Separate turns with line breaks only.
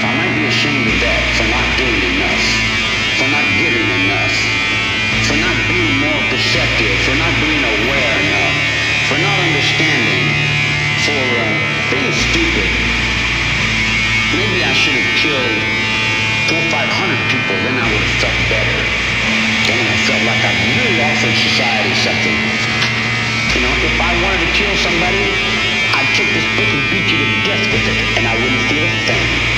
I might be ashamed of that for not doing enough, for not giving enough, for not being more perceptive, for not being aware enough, for not understanding, for being stupid. Maybe I should have killed 400 or 500 people, then I would have felt better. Then I felt like I really offered society something. You know, if I wanted to kill somebody, I'd take this book and beat you to death with it, and I wouldn't feel a thing.